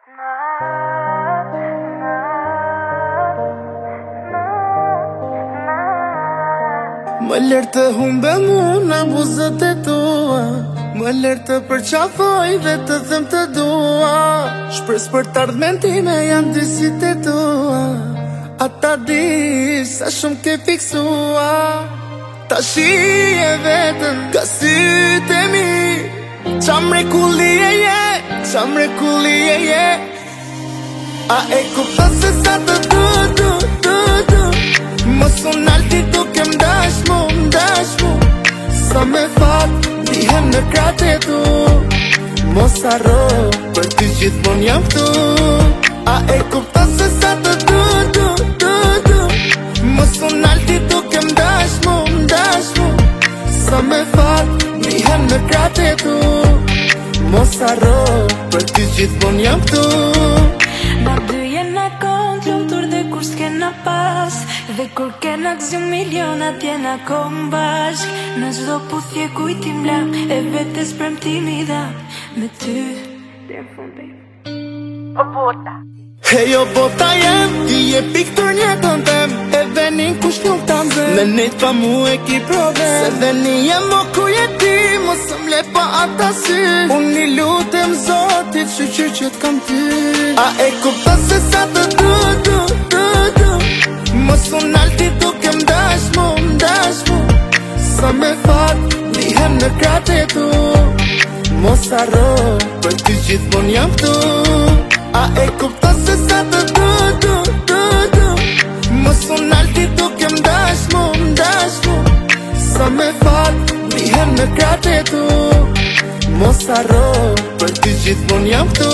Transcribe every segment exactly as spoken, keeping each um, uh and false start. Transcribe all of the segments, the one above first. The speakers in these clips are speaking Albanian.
Më lërë të humbe mu në buzët e tua, më lërë të përqafoj dhe të them të dua. Shpres për të ardhmen time janë dysit e tua, ata di sa shumë ke fiksua. Ta shi e vetën ka sytë e mi, qa mrekulli e je, qa mrekulli e je. A e kupton se sa të du, du, du, du, mos unë alti duke m'dash mu, m'dash mu. Sa me fat, dihem në krate tu, mos arro, për ty gjithmon jam këtu. A e kupton se sa të du, du, du, du, mos unë alti duke m'dash mu, m'dash mu. Sa me fat, dihem në krate tu, mos arro, për ty gjithmon jam këtu. Na dy jena kon t'lumtur dhe kur s'kena pas, dhe kur kena gzju milionat jena kon bashk. Në çdo puthje kujtim la, e vetes premtimi dha, me ty deri në fund baby. O bota Hejo bota jem, ti je piktur njetën tem, e venin kush nuk ta mzem, me nejt pa mu e ki problem. Se veni jem o ku je ti, mos m'le pa ata sy, unë i lutem zotit shqyqyr që t'kam ty. A e kupton se sa të du, du, du, du, mos unë alti duke m'dash mu, m'dash mu. Sa me fat, lihem në krate tu, mos arro, për ty gjithmon jam këtu. A e kupton se sa të du, du, du, du, mos unë alti duke m'dash mu, m'dash mu. Sa me fat, lihem në krate tu, mos arro, për ty gjithmon jam këtu.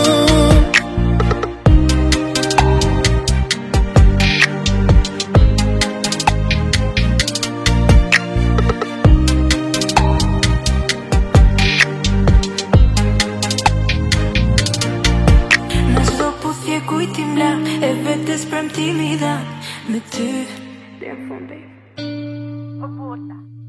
Kujtim la, e vetes premtimi dha, me ty deri në fund baby. O bota